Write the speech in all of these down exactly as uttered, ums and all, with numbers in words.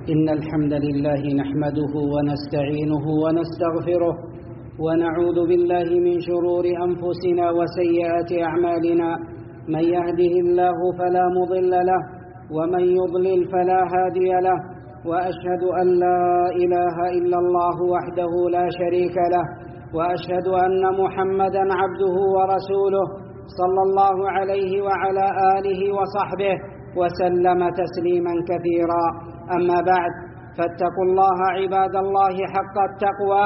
إن الحمد لله نحمده ونستعينه ونستغفره ونعوذ بالله من شرور أنفسنا وسيئات أعمالنا. من يهده الله فلا مضل له ومن يضلل فلا هادي له، وأشهد أن لا إله إلا الله وحده لا شريك له، وأشهد أن محمدًا عبده ورسوله صلى الله عليه وعلى آله وصحبه وسلم تسليما كثيرا. أما بعد، فاتقوا الله عباد الله حق التقوى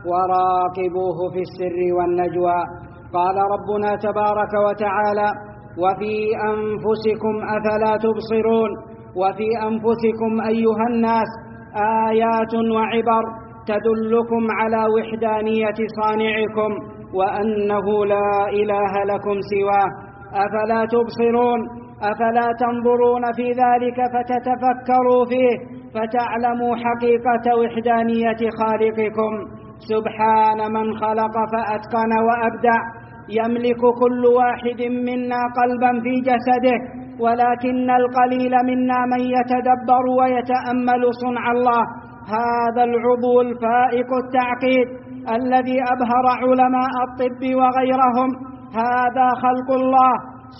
وراقبوه في السر والنجوى. قال ربنا تبارك وتعالى: وفي أنفسكم أفلا تبصرون. وفي أنفسكم أيها الناس آيات وعبر تدلكم على وحدانية صانعكم وأنه لا إله لكم سواه. أفلا تبصرون؟ أفلا تنظرون في ذلك فتتفكروا فيه فتعلموا حقيقة وحدانية خالقكم؟ سبحان من خلق فأتقن وأبدع. يملك كل واحد منا قلبا في جسده، ولكن القليل منا من يتدبر ويتأمل صنع الله، هذا العضو الفائق التعقيد الذي أبهر علماء الطب وغيرهم. هذا خلق الله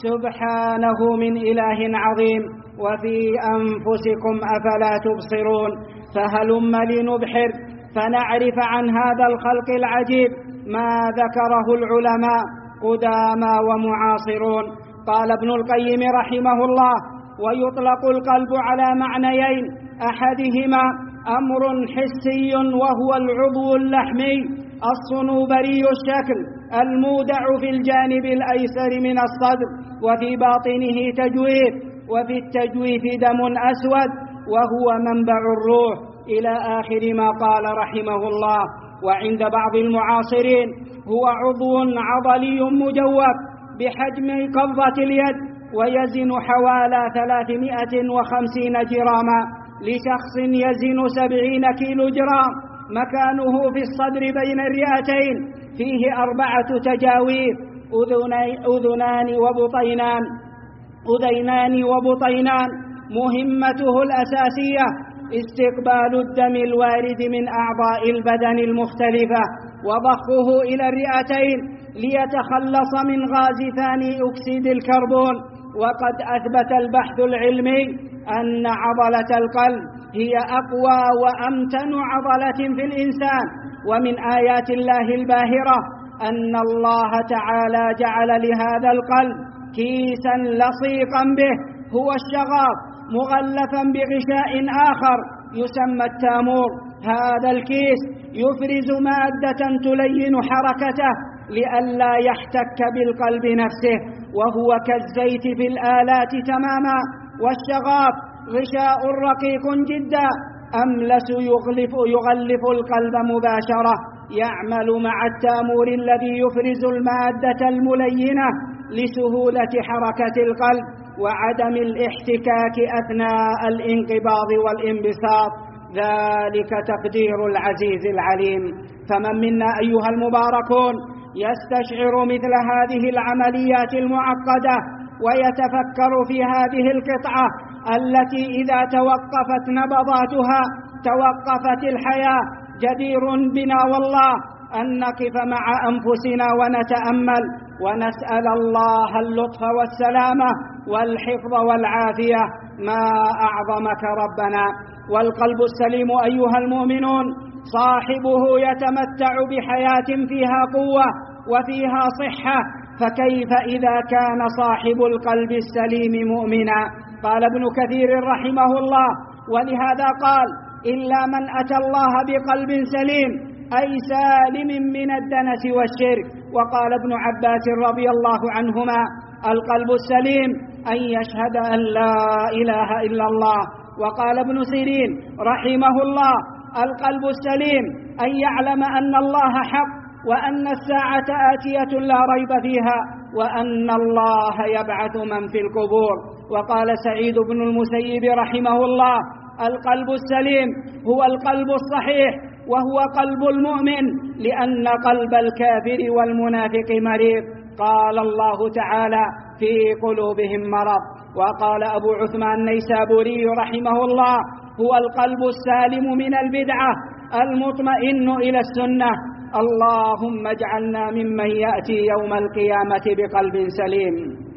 سبحانه من إله عظيم. وفي أنفسكم أفلا تبصرون؟ فهلم لنبحر فنعرف عن هذا الخلق العجيب ما ذكره العلماء قدامى ومعاصرون. قال ابن القيم رحمه الله: ويطلق القلب على معنيين: أحدهما أمر حسي وهو العضو اللحمي الصنوبري الشكل المودع في الجانب الأيسر من الصدر، وفي باطنه تجويف، وفي التجويف دم أسود وهو منبع الروح، إلى آخر ما قال رحمه الله. وعند بعض المعاصرين هو عضو عضلي مجوف بحجم قبضة اليد، ويزن حوالي ثلاثمائة وخمسين جراما لشخص يزن سبعين كيلو جرام. مكانه في الصدر بين الرئتين، فيه أربعة تجاويف: أذنان وبطينان أذينان وبطينان. مهمته الأساسية استقبال الدم الوارد من أعضاء البدن المختلفة وضخه إلى الرئتين ليتخلص من غاز ثاني أكسيد الكربون. وقد أثبت البحث العلمي أن عضلة القلب هي أقوى وأمتن عضلة في الإنسان. ومن آيات الله الباهرة أن الله تعالى جعل لهذا القلب كيسا لصيقا به هو الشغاف، مغلفا بغشاء آخر يسمى التامور. هذا الكيس يفرز مادة تلين حركته لئلا يحتك بالقلب نفسه، وهو كالزيت في الآلات تماما. والشغاف غشاء رقيق جدا أملس يغلف, يغلف القلب مباشرة، يعمل مع التامور الذي يفرز المادة الملينة لسهولة حركة القلب وعدم الاحتكاك أثناء الانقباض والانبساط. ذلك تقدير العزيز العليم. فمن منا أيها المباركون يستشعر مثل هذه العمليات المعقدة ويتفكر في هذه القطعة التي إذا توقفت نبضاتها توقفت الحياة؟ جدير بنا والله أن نقف مع أنفسنا ونتأمل ونسأل الله اللطف والسلامة والحفظ والعافية. ما أعظمك ربنا. والقلب السليم أيها المؤمنون صاحبه يتمتع بحياة فيها قوة وفيها صحة، فكيف إذا كان صاحب القلب السليم مؤمنا؟ قال ابن كثير رحمه الله: ولهذا قال: إلا من أتى الله بقلب سليم، أي سالم من الدنس والشرك. وقال ابن عباس رضي الله عنهما: القلب السليم أن يشهد أن لا إله إلا الله. وقال ابن سيرين رحمه الله: القلب السليم أن يعلم أن الله حق، وأن الساعة آتية لا ريب فيها، وأن الله يبعث من في القبور. وقال سعيد بن المسيب رحمه الله: القلب السليم هو القلب الصحيح، وهو قلب المؤمن، لأن قلب الكافر والمنافق مريض. قال الله تعالى: في قلوبهم مرض. وقال أبو عثمان النيسابوري رحمه الله: هو القلب السالم من البدعة المطمئن إلى السنة. اللهم اجعلنا ممن يأتي يوم القيامة بقلب سليم.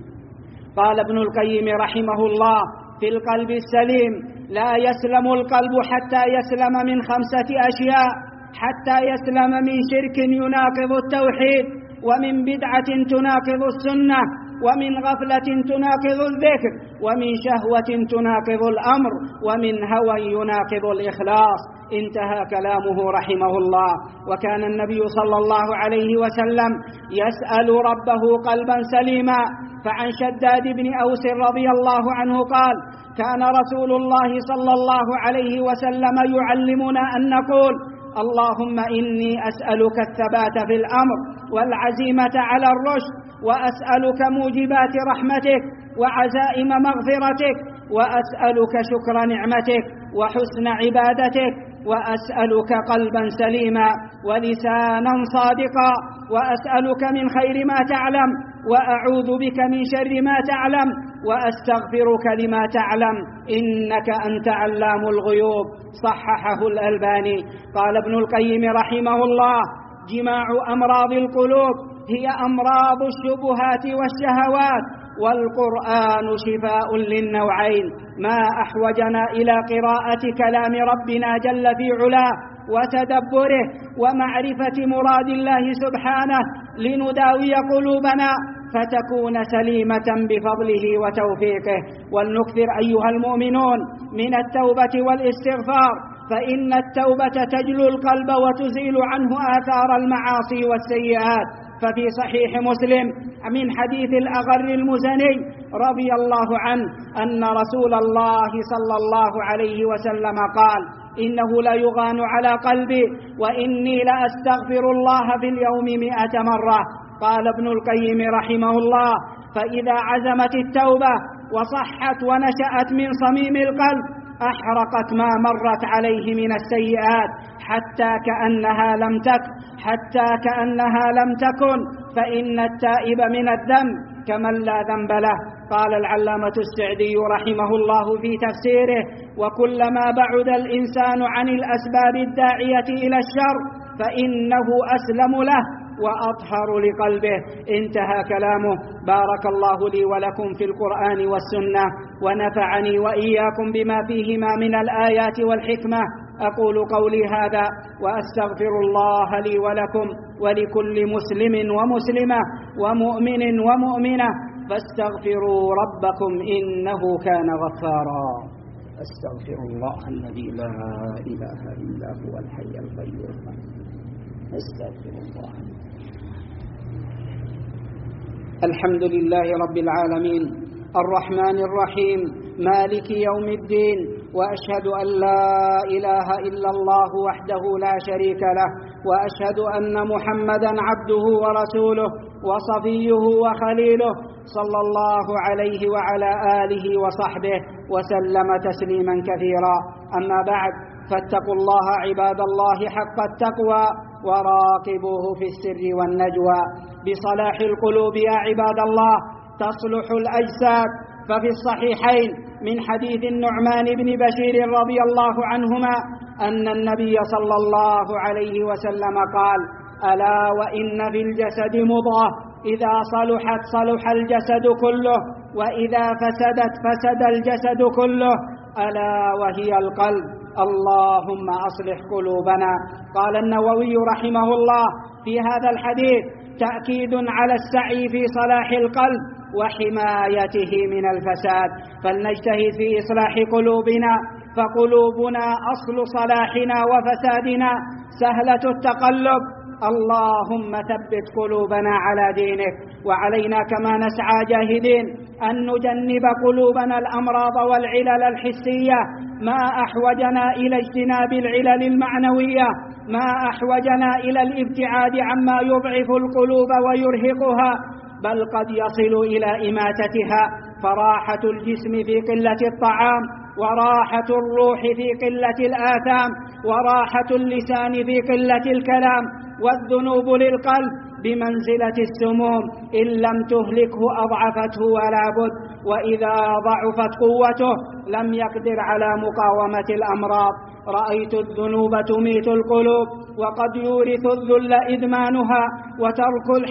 قال ابن القيم رحمه الله في القلب السليم: لا يسلم القلب حتى يسلم من خمسة أشياء: حتى يسلم من شرك يناقض التوحيد، ومن بدعة تناقض السنة، ومن غفلة تناقض الذكر، ومن شهوة تناقض الأمر، ومن هوى يناقض الإخلاص. انتهى كلامه رحمه الله. وكان النبي صلى الله عليه وسلم يسأل ربه قلبا سليما. فعن شداد بن أوس رضي الله عنه قال: كان رسول الله صلى الله عليه وسلم يعلمنا أن نقول: اللهم إني أسألك الثبات في الأمر والعزيمة على الرشد، وأسألك موجبات رحمتك وعزائم مغفرتك، وأسألك شكر نعمتك وحسن عبادتك، وأسألك قلبا سليما ولسانا صادقا، وأسألك من خير ما تعلم، وأعوذ بك من شر ما تعلم، وأستغفرك لما تعلم، إنك أنت علام الغيوب. صححه الألباني. قال ابن القيم رحمه الله: جماع أمراض القلوب هي أمراض الشبهات والشهوات، والقرآن شفاء للنوعين. ما أحوجنا إلى قراءة كلام ربنا جل في علاه وتدبره ومعرفة مراد الله سبحانه لنداوي قلوبنا فتكون سليمة بفضله وتوفيقه. ولنكثر أيها المؤمنون من التوبة والاستغفار، فإن التوبة تجلو القلب وتزيل عنه آثار المعاصي والسيئات. ففي صحيح مسلم من حديث الأغر المزني رضي الله عنه أن رسول الله صلى الله عليه وسلم قال: إنه لا يغان على قلبي وإني لأستغفر الله في اليوم مئة مرة. قال ابن القيم رحمه الله: فإذا عزمت التوبة وصحت ونشأت من صميم القلب أحرقت ما مرت عليه من السيئات حتى كأنها لم تكن حتى كأنها لم تكن فإن التائب من الذنب كمن لا ذنب له. قال العلامة السعدي رحمه الله في تفسيره: وكلما بعد الإنسان عن الأسباب الداعية إلى الشر فإنه أسلم له وأطهر لقلبه. انتهى كلامه. بارك الله لي ولكم في القرآن والسنة، ونفعني وإياكم بما فيهما من الآيات والحكمة. أقول قولي هذا وأستغفر الله لي ولكم ولكل مسلم ومسلمة ومؤمن ومؤمنة، فاستغفروا ربكم إنه كان غفارا. أستغفر الله الذي لا إله إلا هو الحي القيوم. أستغفر الله. الحمد لله رب العالمين الرحمن الرحيم مالك يوم الدين، وأشهد أن لا إله إلا الله وحده لا شريك له، وأشهد أن محمدا عبده ورسوله وصفيه وخليله صلى الله عليه وعلى آله وصحبه وسلم تسليما كثيرا. أما بعد، فاتقوا الله عباد الله حق التقوى وراقبوه في السر والنجوى. بصلاح القلوب يا عباد الله تصلح الأجساد. ففي الصحيحين من حديث النعمان بن بشير رضي الله عنهما أن النبي صلى الله عليه وسلم قال: ألا وإن في الجسد مضغة إذا صلحت صلح الجسد كله، وإذا فسدت فسد الجسد كله، ألا وهي القلب. اللهم أصلح قلوبنا. قال النووي رحمه الله في هذا الحديث تأكيد على السعي في صلاح القلب وحمايته من الفساد، فلنجتهد في إصلاح قلوبنا، فقلوبنا أصل صلاحنا وفسادنا سهلة التقلب. اللهم ثبت قلوبنا على دينك. وعلينا كما نسعى جاهدين أن نجنب قلوبنا الأمراض والعلل الحسية، ما أحوجنا إلى اجتناب العلل المعنوية، ما أحوجنا إلى الابتعاد عما يضعف القلوب ويرهقها، بل قد يصل إلى إماتتها. فراحة الجسم في قلة الطعام، وراحة الروح في قلة الآثام، وراحة اللسان في قلة الكلام، والذنوب للقلب بمنزلة السموم، إن لم تهلكه أضعفته ولا بد. وإذا ضعفت قوته لم يقدر على مقاومة الأمراض. رأيت الذنوب تميت القلوب وقد يورث الذل إدمانها، وترك, الح...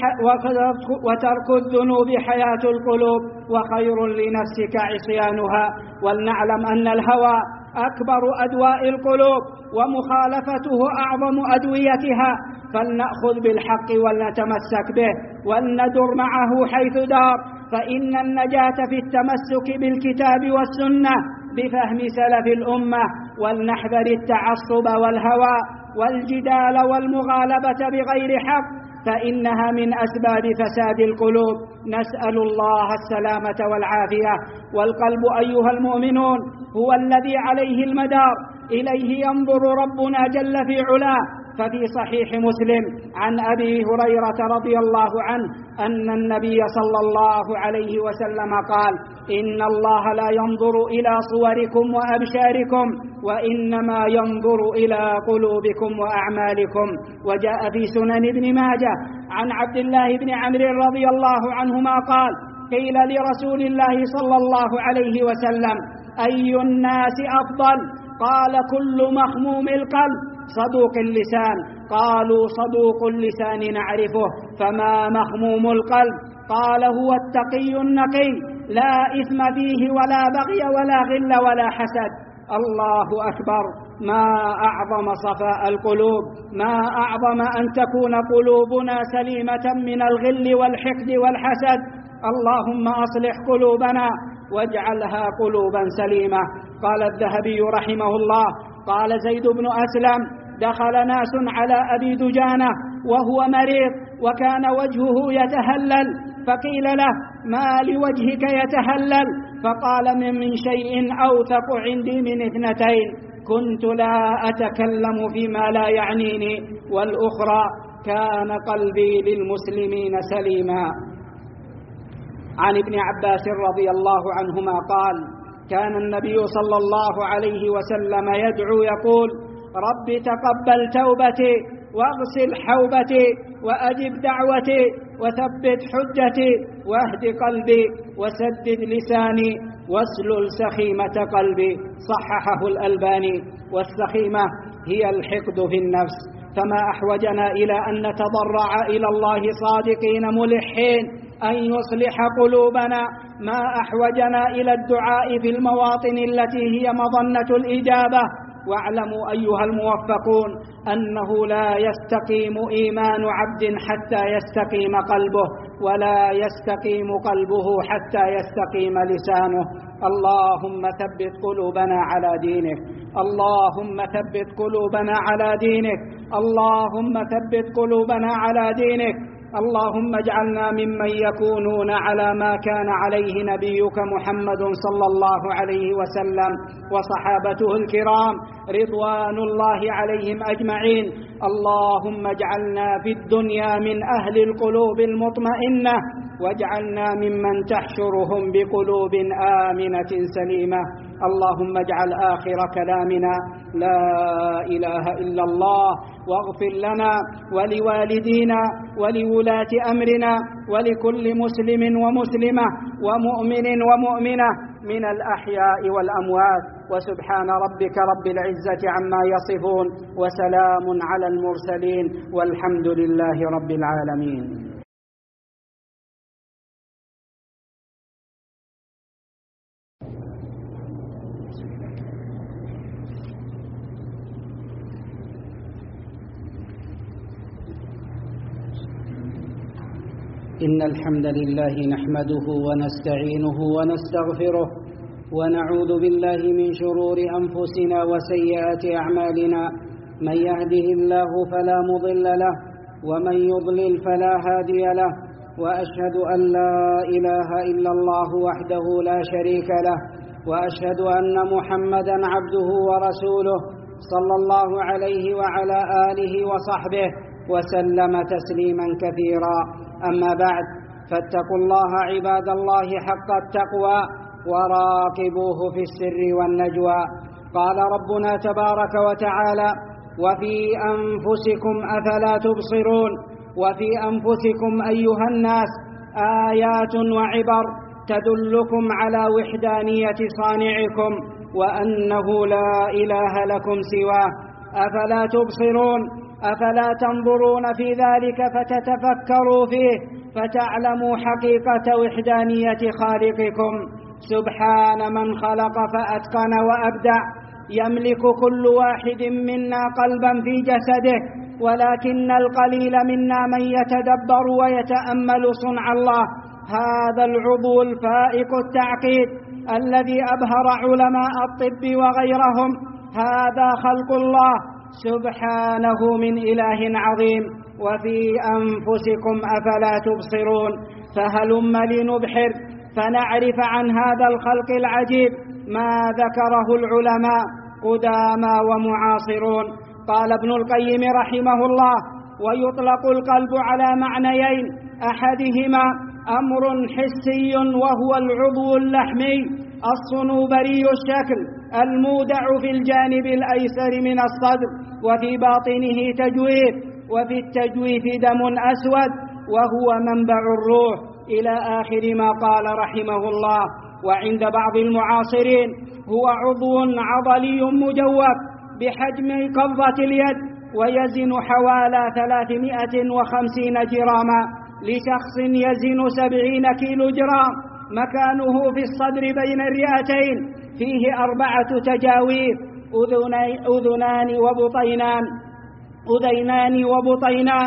وترك الذنوب حياة القلوب، وخير لنفسك عصيانها. ولنعلم أن الهوى أكبر أدواء القلوب ومخالفته أعظم أدويتها، فلنأخذ بالحق ولنتمسك به ولندر معه حيث دار، فإن النجاة في التمسك بالكتاب والسنة بفهم سلف الأمة. ولنحذر التعصب والهوى والجدال والمغالبة بغير حق، فإنها من أسباب فساد القلوب. نسأل الله السلامة والعافية. والقلب أيها المؤمنون هو الذي عليه المدار، إليه ينظر ربنا جل في علاه. ففي صحيح مسلم عن أبي هريرة رضي الله عنه أن النبي صلى الله عليه وسلم قال: إن الله لا ينظر إلى صوركم وأبشاركم، وإنما ينظر إلى قلوبكم وأعمالكم. وجاء في سنن ابن ماجه عن عبد الله بن عمرو رضي الله عنهما قال: قيل لرسول الله صلى الله عليه وسلم: أي الناس أفضل؟ قال: كل مخموم القلب صدوق اللسان. قالوا: صدوق اللسان نعرفه، فما مخموم القلب؟ قال: هو التقي النقي، لا إثم فيه ولا بغي ولا غل ولا حسد. الله أكبر! ما أعظم صفاء القلوب، ما أعظم أن تكون قلوبنا سليمة من الغل والحقد والحسد. اللهم أصلح قلوبنا واجعلها قلوبا سليمة. قال الذهبي رحمه الله: قال زيد بن أسلم: دخل ناس على أبي دجانة وهو مريض وكان وجهه يتهلل، فقيل له: ما لوجهك يتهلل؟ فقال: من, من شيء أوثق عندي من اثنتين، كنت لا أتكلم فيما لا يعنيني، والأخرى كان قلبي للمسلمين سليما. عن ابن عباس رضي الله عنهما قال: كان النبي صلى الله عليه وسلم يدعو يقول: رب تقبل توبتي واغسل حوبتي وأجب دعوتي وثبت حجتي واهد قلبي وسدد لساني واسلل سخيمة قلبي. صححه الألباني. والسخيمة هي الحقد في النفس، فما أحوجنا إلى أن نتضرع إلى الله صادقين ملحين أن يصلح قلوبنا، ما أحوجنا إلى الدعاء في المواطن التي هي مظنة الإجابة. واعلموا أيها الموفقون أنه لا يستقيم إيمان عبد حتى يستقيم قلبه، ولا يستقيم قلبه حتى يستقيم لسانه. اللهم ثبت قلوبنا على دينك، اللهم ثبت قلوبنا على دينك، اللهم ثبت قلوبنا على دينك. اللهم اجعلنا ممن يكونون على ما كان عليه نبيك محمد صلى الله عليه وسلم وصحابته الكرام رضوان الله عليهم أجمعين. اللهم اجعلنا في الدنيا من أهل القلوب المطمئنة، واجعلنا ممن تحشرهم بقلوب آمنة سليمة. اللهم اجعل آخر كلامنا لا إله إلا الله، واغفر لنا ولوالدينا ولولاة أمرنا ولكل مسلم ومسلمة ومؤمن ومؤمنة من الأحياء والأموات. وسبحان ربك رب العزة عما يصفون، وسلام على المرسلين، والحمد لله رب العالمين. إن الحمد لله نحمده ونستعينه ونستغفره، ونعوذ بالله من شرور أنفسنا وسيئات أعمالنا. من يهده الله فلا مضل له، ومن يضلل فلا هادي له. وأشهد أن لا إله إلا الله وحده لا شريك له، وأشهد أن محمدا عبده ورسوله صلى الله عليه وعلى آله وصحبه وسلم تسليما كثيرا. أما بعد، فاتقوا الله عباد الله حق التقوى، وراقبوه في السر والنجوى. قال ربنا تبارك وتعالى: وفي أنفسكم أفلا تبصرون. وفي أنفسكم أيها الناس آيات وعبر تدلكم على وحدانية صانعكم وأنه لا إله لكم سواه، أفلا تبصرون؟ أفلا تنظرون في ذلك فتتفكروا فيه فتعلموا حقيقة وحدانية خالقكم؟ سبحان من خلق فأتقن وأبدع، يملك كل واحد منا قلبا في جسده، ولكن القليل منا من يتدبر ويتأمل صنع الله. هذا العضو الفائق التعقيد الذي أبهر علماء الطب وغيرهم، هذا خلق الله سبحانه من إله عظيم. وفي أنفسكم أفلا تبصرون؟ فهلم لنبحر فنعرف عن هذا الخلق العجيب ما ذكره العلماء قدامى ومعاصرون. قال ابن القيم رحمه الله: ويطلق القلب على معنيين، أحدهما أمر حسي وهو العضو اللحمي الصنوبري الشكل المودع في الجانب الأيسر من الصدر، وفي باطنه تجويف، وفي التجويف دم أسود وهو منبع الروح، إلى آخر ما قال رحمه الله. وعند بعض المعاصرين هو عضو عضلي مجوف بحجم قبضة اليد، ويزن حوالي ثلاثمائة وخمسين جراما لشخص يزن سبعين كيلو جرام. مكانه في الصدر بين الرئتين، فيه أربعة تجاويف، أذنان وبطينان أذينان وبطينان.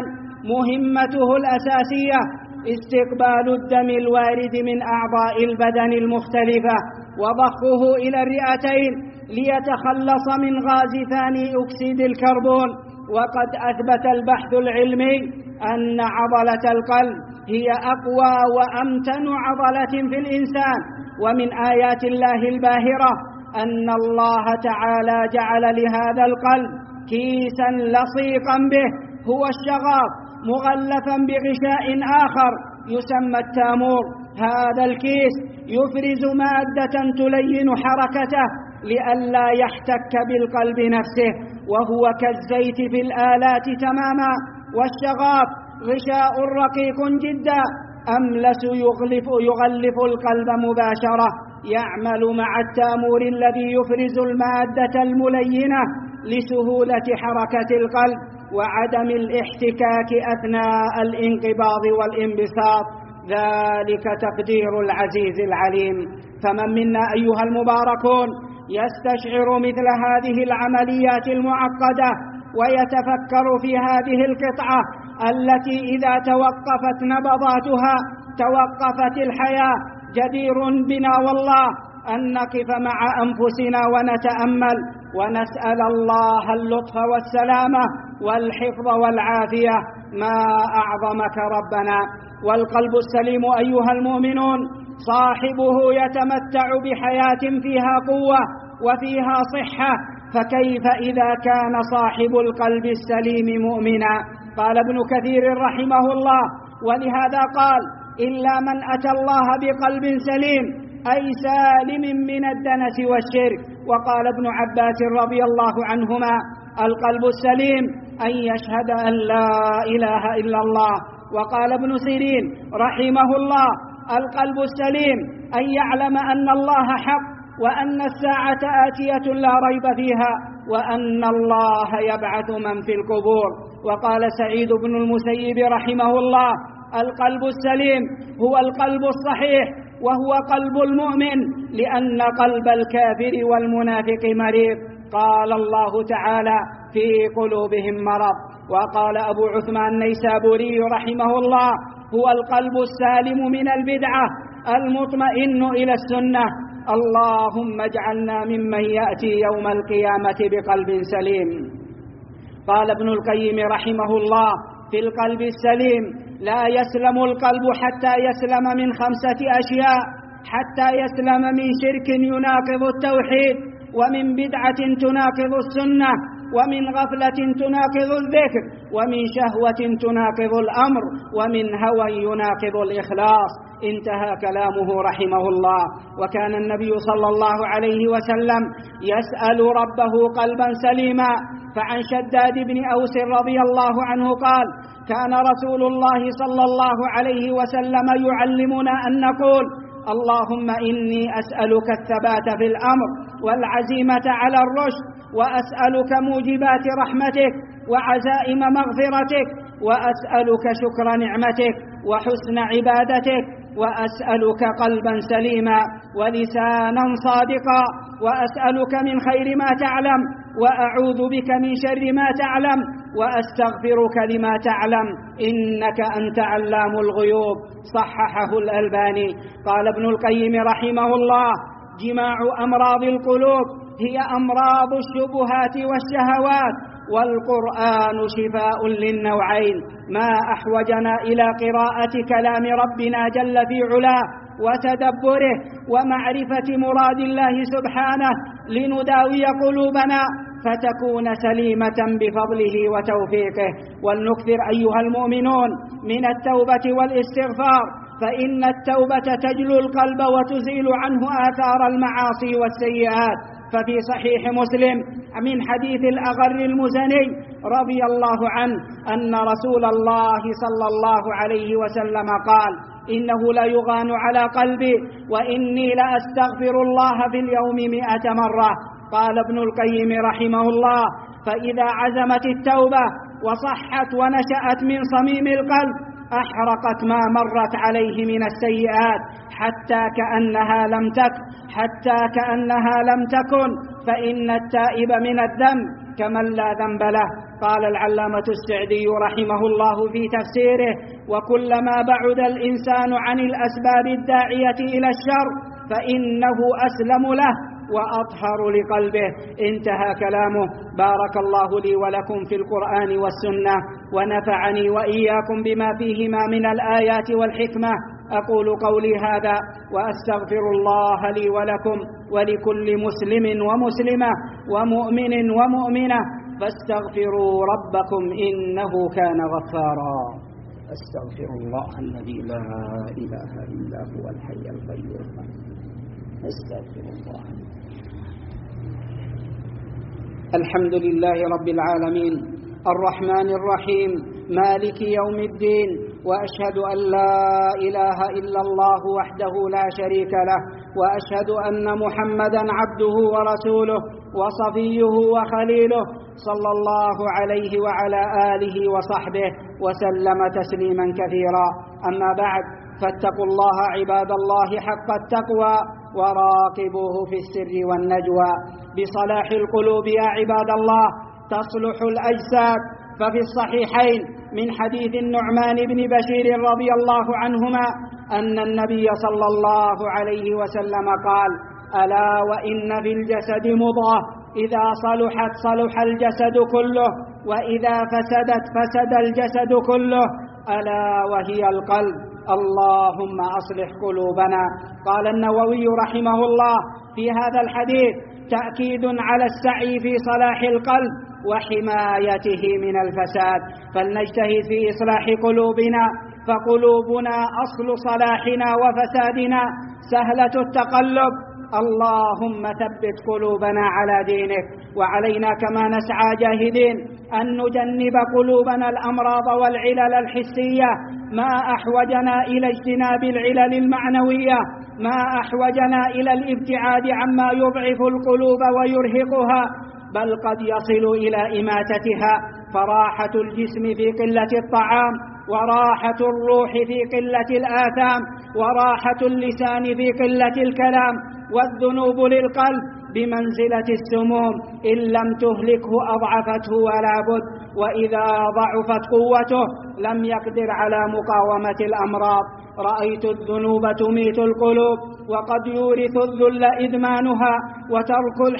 مهمته الأساسية استقبال الدم الوارد من أعضاء البدن المختلفة وضخه إلى الرئتين ليتخلص من غاز ثاني أكسيد الكربون. وقد أثبت البحث العلمي أن عضلة القلب هي أقوى وأمتن عضلة في الإنسان. ومن آيات الله الباهرة أن الله تعالى جعل لهذا القلب كيسا لصيقا به هو الشغاف، مغلفا بغشاء آخر يسمى التامور. هذا الكيس يفرز مادة تلين حركته لئلا يحتك بالقلب نفسه، وهو كالزيت في الآلات تماما. والشغاف غشاء رقيق جدا أملس يغلف, يغلف القلب مباشرة، يعمل مع التامور الذي يفرز المادة الملينة لسهولة حركة القلب وعدم الاحتكاك أثناء الانقباض والانبساط. ذلك تقدير العزيز العليم. فمن منا أيها المباركون يستشعر مثل هذه العمليات المعقدة ويتفكر في هذه القطعة التي إذا توقفت نبضاتها توقفت الحياة، جدير بنا والله أن نقف مع أنفسنا ونتأمل ونسأل الله اللطف والسلامة والحفظ والعافية. ما أعظمك ربنا. والقلب السليم أيها المؤمنون صاحبه يتمتع بحياة فيها قوة وفيها صحة، فكيف إذا كان صاحب القلب السليم مؤمنا؟ قال ابن كثير رحمه الله: ولهذا قال: إلا من أتى الله بقلب سليم، أي سالم من الدنس والشرك. وقال ابن عباس رضي الله عنهما: القلب السليم أن يشهد أن لا إله إلا الله. وقال ابن سيرين رحمه الله: القلب السليم أن يعلم أن الله حق، وأن الساعة آتية لا ريب فيها، وأن الله يبعث من في القبور. وقال سعيد بن المسيب رحمه الله: القلب السليم هو القلب الصحيح، وهو قلب المؤمن، لأن قلب الكافر والمنافق مريض. قال الله تعالى: في قلوبهم مرض. وقال أبو عثمان النيسابوري رحمه الله: هو القلب السالم من البدعة المطمئن إلى السنة. اللهم اجعلنا ممن يأتي يوم القيامة بقلب سليم. قال ابن القيم رحمه الله في القلب السليم: لا يسلم القلب حتى يسلم من خمسة أشياء: حتى يسلم من شرك يناقض التوحيد، ومن بدعة تناقض السنة، ومن غفلة تناقض الذكر، ومن شهوة تناقض الأمر، ومن هوى يناقض الإخلاص. انتهى كلامه رحمه الله. وكان النبي صلى الله عليه وسلم يسأل ربه قلبا سليما. فعن شداد بن أوس رضي الله عنه قال: كان رسول الله صلى الله عليه وسلم يعلمنا أن نقول: اللهم إني أسألك الثبات في الأمر والعزيمة على الرشد، وأسألك موجبات رحمتك وعزائم مغفرتك، وأسألك شكر نعمتك وحسن عبادتك، وأسألك قلبا سليما ولسانا صادقا، وأسألك من خير ما تعلم، وأعوذ بك من شر ما تعلم، وأستغفرك لما تعلم، إنك أنت علام الغيوب. صححه الألباني. قال ابن القيم رحمه الله: جماع أمراض القلوب هي أمراض الشبهات والشهوات، والقرآن شفاء للنوعين. ما أحوجنا إلى قراءة كلام ربنا جل في علاه وتدبره ومعرفة مراد الله سبحانه لنداوي قلوبنا فتكون سليمة بفضله وتوفيقه. ولنكثر أيها المؤمنون من التوبة والاستغفار، فإن التوبة تجلو القلب وتزيل عنه آثار المعاصي والسيئات. ففي صحيح مسلم من حديث الأغر المزني رضي الله عنه أن رسول الله صلى الله عليه وسلم قال: إنه لا يغان على قلبي وإني لأستغفر الله في اليوم مئة مرة. قال ابن القيم رحمه الله: فإذا عزمت التوبة وصحت ونشأت من صميم القلب أحرقت ما مرت عليه من السيئات حتى كأنها لم تكن حتى كأنها لم تكن فإن التائب من الذنب كمن لا ذنب له. قال العلامة السعدي رحمه الله في تفسيره: وكلما بعد الإنسان عن الأسباب الداعية إلى الشر فإنه أسلم له وأطهر لقلبه. انتهى كلامه. بارك الله لي ولكم في القرآن والسنة، ونفعني وإياكم بما فيهما من الآيات والحكمة. أقول قولي هذا وأستغفر الله لي ولكم ولكل مسلم ومسلمة ومؤمن ومؤمنة، فاستغفروا ربكم إنه كان غفارا. أستغفر الله الذي لا إله إلا هو الحي القيوم. أستغفر الله. الحمد لله رب العالمين الرحمن الرحيم مالك يوم الدين، وأشهد أن لا إله إلا الله وحده لا شريك له، وأشهد أن محمدا عبده ورسوله وصفيه وخليله صلى الله عليه وعلى آله وصحبه وسلم تسليما كثيرا. أما بعد، فاتقوا الله عباد الله حق التقوى وراقبوه في السر والنجوى. بصلاح القلوب يا عباد الله تصلح الأجساد. ففي الصحيحين من حديث النعمان بن بشير رضي الله عنهما أن النبي صلى الله عليه وسلم قال: ألا وإن في الجسد مضغة إذا صلحت صلح الجسد كله، وإذا فسدت فسد الجسد كله، ألا وهي القلب. اللهم أصلح قلوبنا. قال النووي رحمه الله في هذا الحديث تأكيد على السعي في صلاح القلب وحمايته من الفساد، فلنجتهد في إصلاح قلوبنا، فقلوبنا أصل صلاحنا وفسادنا سهلة التقلب. اللهم ثبت قلوبنا على دينك. وعلينا كما نسعى جاهدين أن نجنب قلوبنا الأمراض والعلل الحسية، ما أحوجنا إلى اجتناب العلل المعنوية، ما أحوجنا إلى الابتعاد عما يضعف القلوب ويرهقها، بل قد يصل إلى إماتتها. فراحة الجسم في قلة الطعام، وراحة الروح في قلة الآثام، وراحة اللسان في قلة الكلام، والذنوب للقلب بمنزلة السموم، إن لم تهلكه أضعفته ولا بد، وإذا ضعفت قوته لم يقدر على مقاومة الأمراض. رأيت الذنوب تميت القلوب، وقد يورث الذل إدمانها، وترك, الح...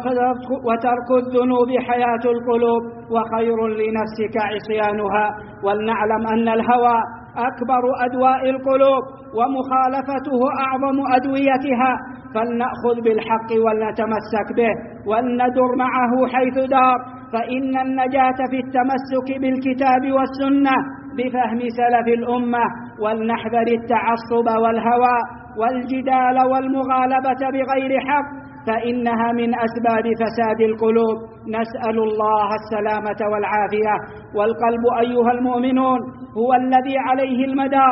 وترك الذنوب حياة القلوب، وخير لنفسك عصيانها. ولنعلم أن الهوى أكبر أدواء القلوب، ومخالفته أعظم أدويتها، فلنأخذ بالحق ولنتمسك به، ولندر معه حيث دار، فإن النجاة في التمسك بالكتاب والسنة بفهم سلف الأمة. ولنحذر التعصب والهوى والجدال والمغالبة بغير حق، فإنها من أسباب فساد القلوب. نسأل الله السلامة والعافية. والقلب أيها المؤمنون هو الذي عليه المدار.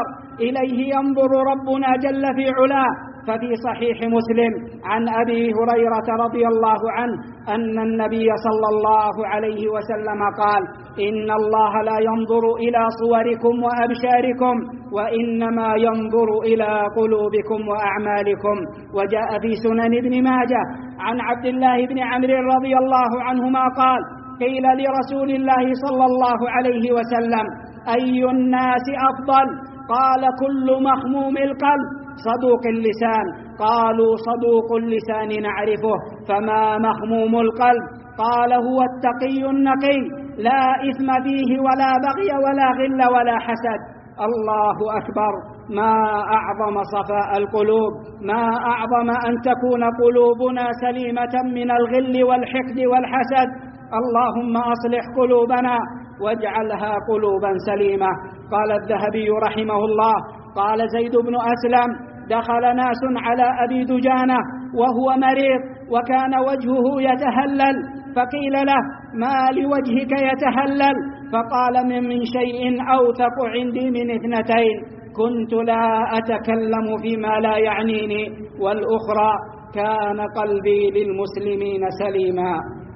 إليه ينظر ربنا جل في علاه. ففي صحيح مسلم عن أبي هريرة رضي الله عنه أن النبي صلى الله عليه وسلم قال: إن الله لا ينظر إلى صوركم وأبشاركم وإنما ينظر إلى قلوبكم وأعمالكم. وجاء في سنن ابن ماجه عن عبد الله بن عمرو رضي الله عنهما قال: قيل لرسول الله صلى الله عليه وسلم: أي الناس أفضل؟ قال: كل مخموم القلب صدوق اللسان. قالوا: صدوق اللسان نعرفه، فما مخموم القلب؟ قال: هو التقي النقي، لا إثم فيه ولا بغي ولا غل ولا حسد. الله أكبر! ما أعظم صفاء القلوب، ما أعظم أن تكون قلوبنا سليمة من الغل والحقد والحسد. اللهم أصلح قلوبنا واجعلها قلوبا سليمة. قال الذهبي رحمه الله: قال زيد بن أسلم: دخل ناس على أبي دجانة وهو مريض وكان وجهه يتهلل، فقيل له: ما لوجهك يتهلل؟ فقال: من, من شيء أوثق عندي من اثنتين، كنت لا أتكلم فيما لا يعنيني، والأخرى كان قلبي للمسلمين سليما.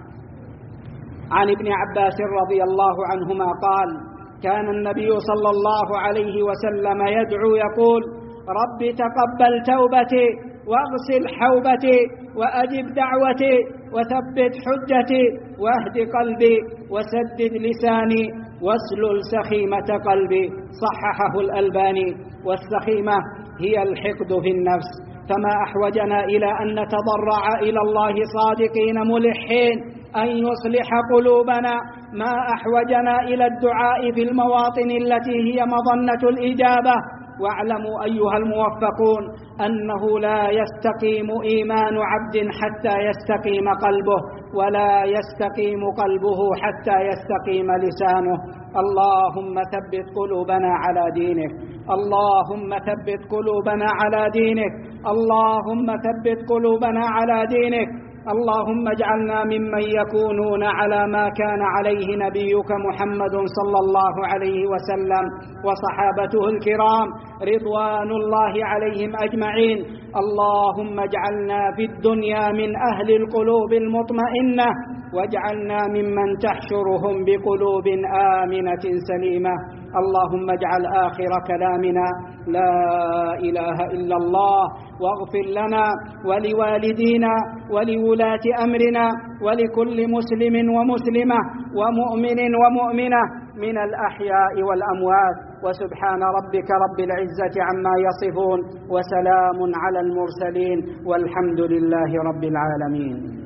عن ابن عباس رضي الله عنهما قال: كان النبي صلى الله عليه وسلم يدعو يقول: رب تقبل توبتي واغسل حوبتي وأجب دعوتي وثبت حجتي واهد قلبي وسدد لساني واسلل سخيمة قلبي. صححه الألباني. والسخيمة هي الحقد في النفس. فما أحوجنا إلى أن نتضرع إلى الله صادقين ملحين أن يصلح قلوبنا، ما أحوجنا إلى الدعاء في المواطن التي هي مظنة الإجابة. واعلموا أيها الموفقون أنه لا يستقيم إيمان عبد حتى يستقيم قلبه، ولا يستقيم قلبه حتى يستقيم لسانه. اللهم ثبت قلوبنا على دينك، اللهم ثبت قلوبنا على دينك، اللهم ثبت قلوبنا على دينك. اللهم اجعلنا ممن يكونون على ما كان عليه نبيك محمد صلى الله عليه وسلم وصحابته الكرام رضوان الله عليهم أجمعين. اللهم اجعلنا في الدنيا من أهل القلوب المطمئنة، واجعلنا ممن تحشرهم بقلوب آمنة سليمة. اللهم اجعل آخر كلامنا لا إله إلا الله، واغفر لنا ولوالدينا ولولاة أمرنا ولكل مسلم ومسلمة ومؤمن ومؤمنة من الأحياء والأموات. وسبحان ربك رب العزة عما يصفون، وسلام على المرسلين، والحمد لله رب العالمين.